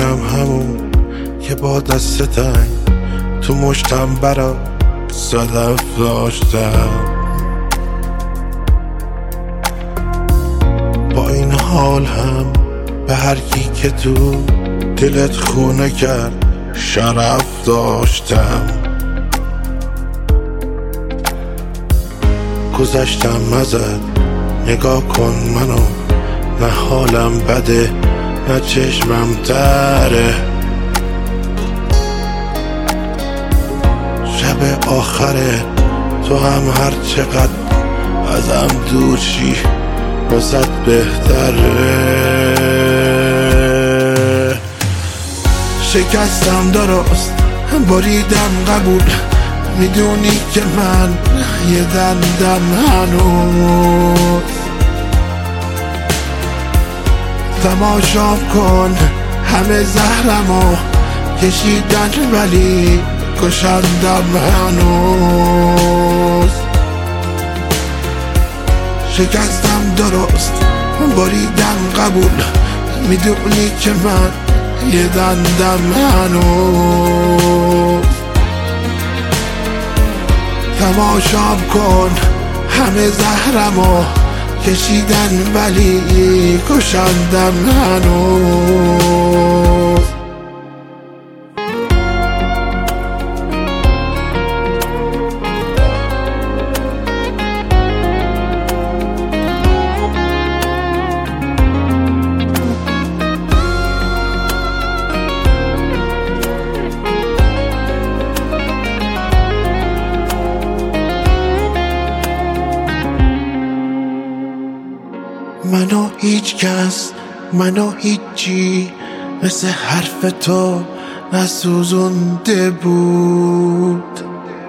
منم همون که با دست تنگ تو مشتم برا صدف داشتم. با این حال هم به هر کی که تو دلت خونه کرد شرف داشتم. گذشتم ازت نگاه کن منو، نه حالم بده نه چشمم تره. شب آخره تو هم هر چقدر ازم دور شی واسه بهتره. شکستم درست بریدم قبول، میدونی که من یه دندم هنوز. تماشام کن همه زهرمو کشیدن ولی کشندم هنوز. شکستم درست بریدم قبول، میدونی که من یه دندم هنوز. تماشام کن همه زهرمو کشیدن ولی کشندم هنوز. منو هیچ کس، منو هیچی مثل حرف تو نسوزونده بود.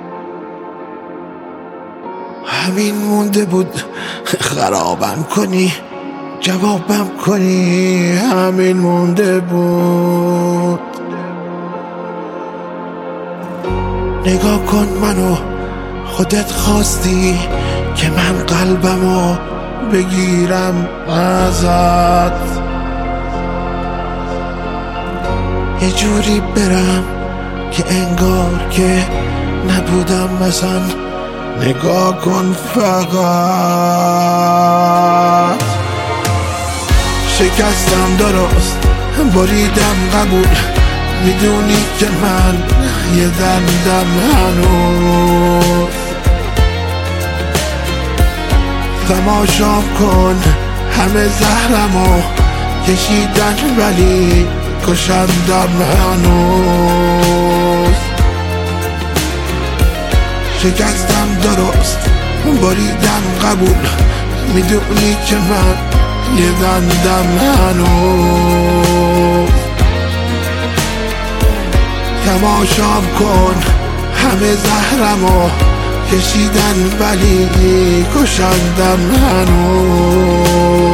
همین مونده بود خرابم کنی جوابم کنی، همین مونده بود. نگاه کن منو، خودت خواستی که من قلبمو بگیرم ازت، یه جوری برم که انگار که نبودم مثلا. نگاه کن فقط. شکستم درست بریدم قبول، میدونی که من یه دندم هنوز. تماشام کن همه زهرمو کشیدن ولی کشندم هنوز. شکستم درست بریدم قبول، میدونی که من یه دندم هنوز. تماشام کن همه زهرمو کشیدن ولی کشندم هنوز.